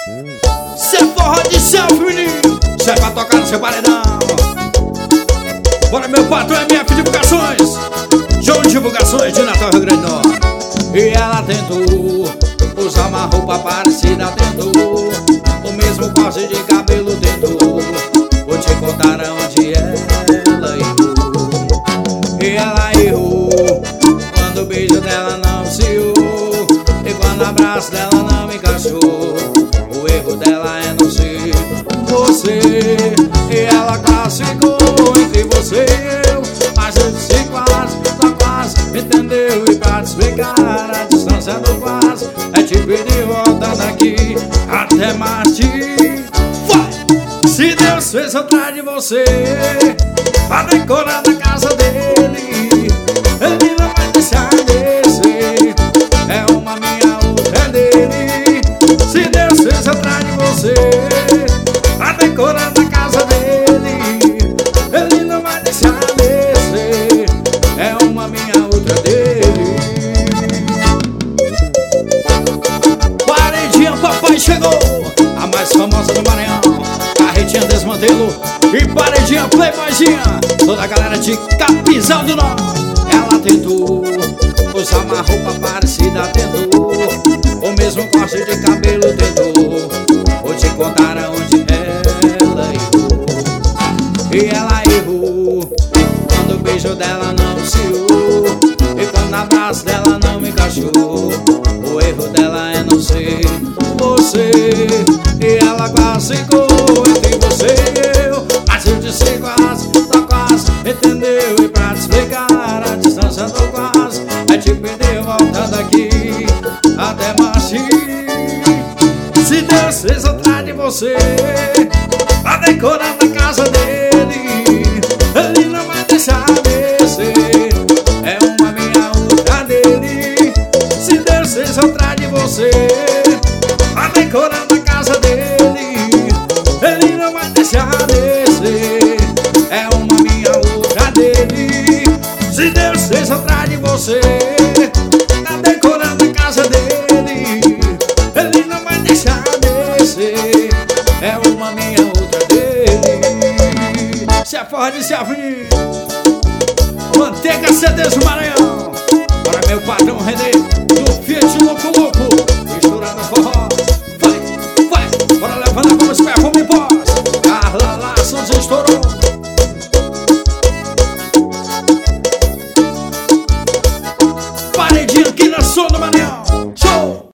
Cê é forró de selfie, menino. Cê é pra tocar no seu paredão. Bora, meu patrão, MF Divulgações. João Divulgações de Natal, Rio Grande do Norte. E ela tentou usar uma roupa parecida, tentou o mesmo corte de cabelo, tentou. Vou te contar onde ela errou. E ela errou quando o beijo dela não ciou, e quando o abraço dela não encaixou. O erro dela é não ser você. E ela classificou entre você e eu, mas eu disse quase, só quase, entendeu? E pra te explicar a distância do quase, é te pedir volta daqui até Marte. Vai! Se Deus fez atrás de você pra decorar na casa dele, ele não vai deixar descer. É uma minha, outra é dele. Se Deus fez atrás de você pra decorar na casa dele, ele não vai deixar descer. É uma minha, outra é dele. Paredinha, papai chegou, a mais famosa do Maranhão. Carretinha Desmantelo e Paredinha Playboyzinha, toda a galera de Capizal do Norte. Ela tentou usar uma roupa parecida, tentou o mesmo corte de cabelo, tentou. Vou te contar aonde ela errou. E ela errou quando o beijo dela não ciou, e quando o abraço dela não encaixou. O erro dela é não ser você. E ela classificou entre você e eu, mas eu disse quase, só quase, entendeu? E pra te explicar a distância do quase, é te pedir volta daqui até Marte. Se Deus fez atrás de você pra decorar na casa dele, ele não vai deixar descer. É uma minha, outra dele. Se Deus fez atrás de você pra decorar na casa dele, ele não vai deixar descer. É uma minha, outra dele. Se Deus fez atrás de você pra decorar na casa dele, ele não vai deixar descer. É uma minha, outra dele. Se é forró de selfie, Manteiga CDs do Maranhão. Para meu patrão Renê do Fiat